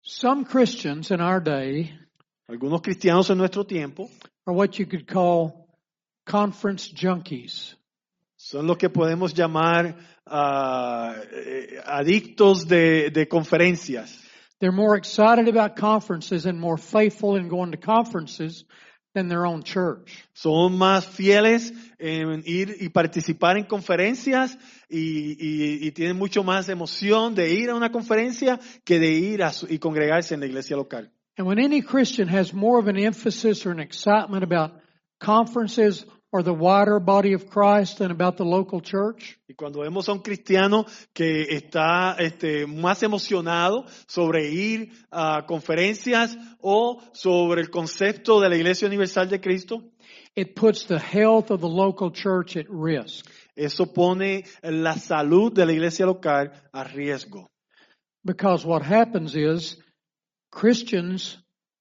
Some Christians in our day Algunos cristianos en nuestro tiempo are what you could call conference junkies. son lo que podemos llamar adictos de conferencias. They're more excited about conferences and more faithful in going to conferences than their own church. Son más fieles en ir y participar en conferencias y tienen mucho más emoción de ir a una conferencia que de ir y congregarse en la iglesia local. And when any Christian has more of an emphasis or an excitement about conferences or the wider body of Christ than about the local church, Y cuando vemos a un cristiano que está más emocionado sobre ir a conferencias o sobre el concepto de la Iglesia Universal de Cristo, it puts the health of the local church at risk. eso pone la salud de la iglesia local a riesgo. Because what happens is Christians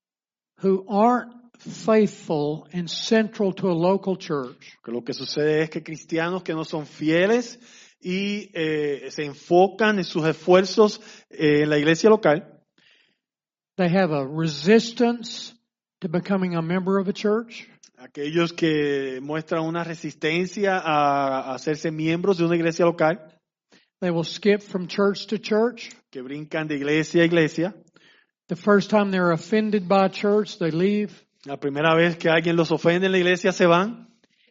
who aren't faithful and central to a local church Que lo que sucede es que cristianos que no son fieles y se enfocan en sus esfuerzos en la iglesia local, they have a resistance to becoming a member of a church. aquellos que muestran una resistencia a hacerse miembros de una iglesia local, They will skip from church to church. que brincan de iglesia a iglesia. The first time they're offended by a church, they leave. La primera vez que alguien los ofende en la iglesia se van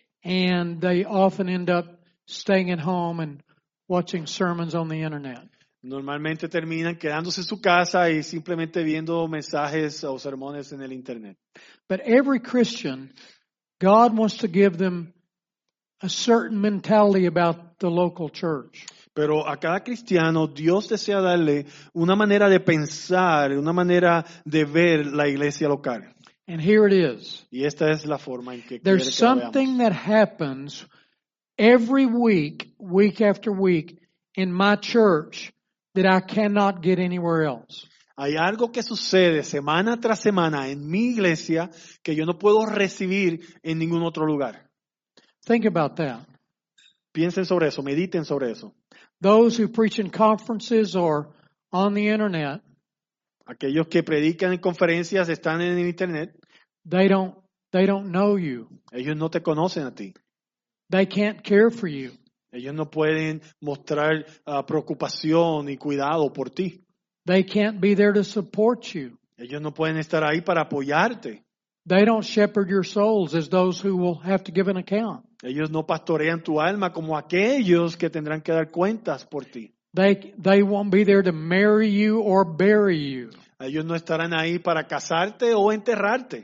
And they often end up staying at home and watching sermons on the internet. normalmente terminan quedándose en su casa y simplemente viendo mensajes o sermones en el internet. But every Christian, God wants to give them a certain mentality about the local church. Pero a cada cristiano Dios desea darle una manera de pensar, una manera de ver la iglesia local. And here it is. Y esta es la forma en que quiere There's que la veamos. something that happens every week, week after week, in my church that I cannot get anywhere else. Hay algo que sucede semana tras semana en mi iglesia que yo no puedo recibir en ningún otro lugar. Think about that. Piensen sobre eso, mediten sobre eso. Those who preach in conferences or on the internet, Aquellos que predican en conferencias están en el internet, they don't know you. ellos no te conocen a ti. They can't care for you. Ellos no pueden mostrar preocupación y cuidado por ti. They can't be there to support you. Ellos no pueden estar ahí para apoyarte. They don't shepherd your souls as those who will have to give an account. Ellos no pastorean tu alma como aquellos que tendrán que dar cuentas por ti. They won't be there to marry you or bury you. Ellos no estarán ahí para casarte o enterrarte.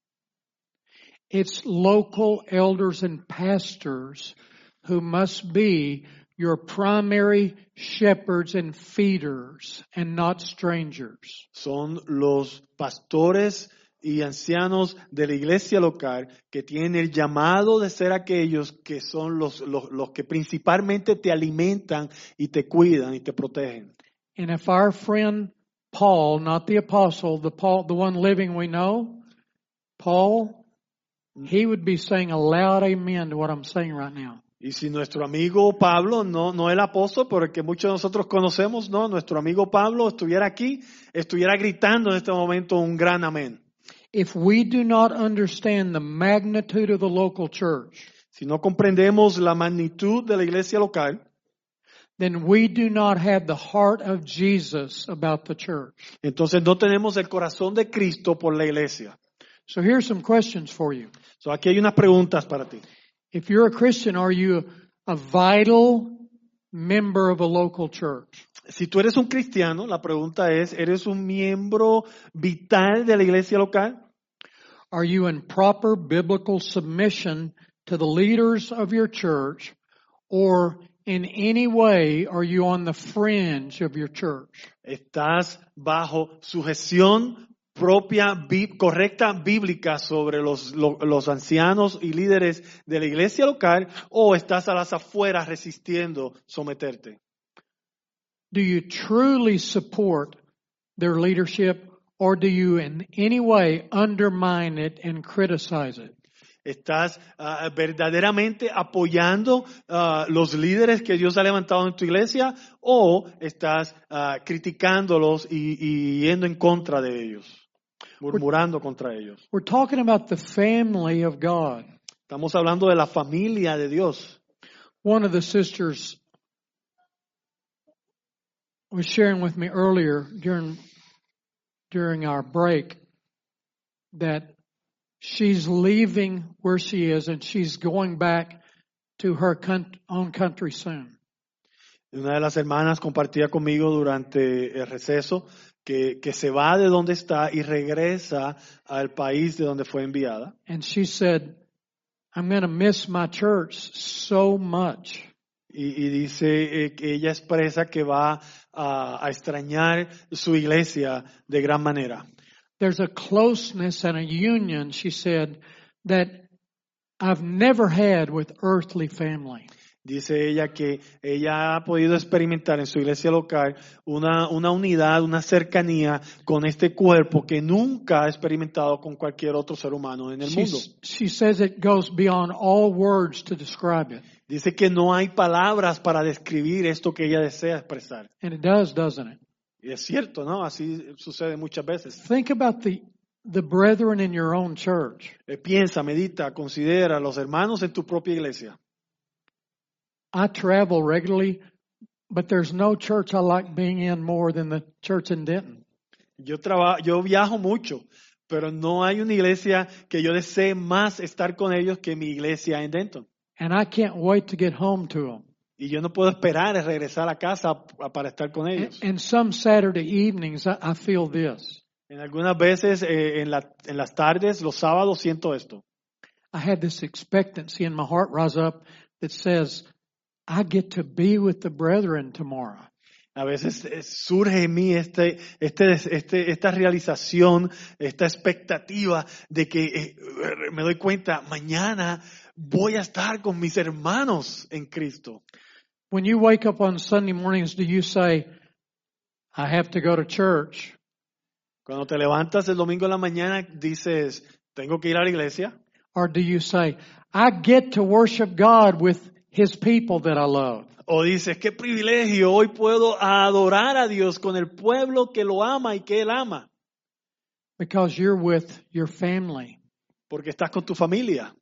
It's local elders and pastors who must be your primary shepherds and feeders and not strangers. Son los pastores y ancianos de la iglesia local que tienen el llamado de ser aquellos que son los que principalmente te alimentan y te cuidan y te protegen. And if our friend Paul, not the apostle, the one living we know, Paul, he would be saying a loud amen to what I'm saying right now. Y si nuestro amigo Pablo, no el apóstol, pero el que muchos de nosotros conocemos, no, nuestro amigo Pablo estuviera aquí, estuviera gritando en este momento un gran amén. If we do not understand the magnitude of the local church, Si no comprendemos la magnitud de la iglesia local, then we do not have the heart of Jesus about the church. entonces no tenemos el corazón de Cristo por la iglesia. So here's some questions for you. So, aquí hay unas preguntas para ti. If you're a Christian, are you a vital member of a local church? Si tú eres un cristiano, la pregunta es, ¿eres un miembro vital de la iglesia local? Are you in proper biblical submission to the leaders of your church, or in any way are you on the fringe of your church? ¿Estás bajo sujeción propia, correcta, bíblica sobre los ancianos y líderes de la iglesia local, o estás a las afueras resistiendo someterte? Do you truly support their leadership, or do you in any way undermine it and criticize it? ¿Estás verdaderamente apoyando los líderes que Dios ha levantado en tu iglesia o estás criticándolos y yendo en contra de ellos, murmurando contra ellos? We're talking about the family of God. Estamos hablando de la familia de Dios. One of the sisters was sharing with me earlier during our break that she's leaving where she is and she's going back to her own country soon. Una de las hermanas compartía conmigo durante el receso que se va de donde está y regresa al país de donde fue enviada. And she said, I'm going to miss my church so much. Y dice que ella expresa que va a extrañar su iglesia de gran manera. There's a closeness and a union, she said, that I've never had with earthly family. Dice ella que ella ha podido experimentar en su iglesia local una unidad, una cercanía con este cuerpo que nunca ha experimentado con cualquier otro ser humano en el mundo. She says it goes beyond all words to describe it. Dice que no hay palabras para describir esto que ella desea expresar. And it does, doesn't it? Y es cierto, ¿no? Así sucede muchas veces. Think about the brethren in your own church. Piensa, medita, considera los hermanos en tu propia iglesia. I travel regularly, but there's no church I like being in more than the church in Denton. Yo viajo mucho, pero no hay una iglesia que yo desee más estar con ellos que mi iglesia en Denton. And I can't wait to get home to them. Y yo no puedo esperar a regresar a casa para estar con ellos. And some Saturday evenings, I feel this. En algunas veces, en las tardes, los sábados, siento esto. I had this expectancy in my heart rise up that says, I get to be with the brethren tomorrow. A veces surge en mí esta realización, esta expectativa de que me doy cuenta, mañana voy a estar con mis hermanos en Cristo. When you wake up on Sunday mornings, do you say, I have to go to church? Cuando te levantas el domingo en la mañana, dices, tengo que ir a la iglesia. Or do you say, I get to worship God with His people that I love? O dices, qué privilegio, hoy puedo adorar a Dios con el pueblo que lo ama y que Él ama. Because you're with your family. Porque estás con tu familia.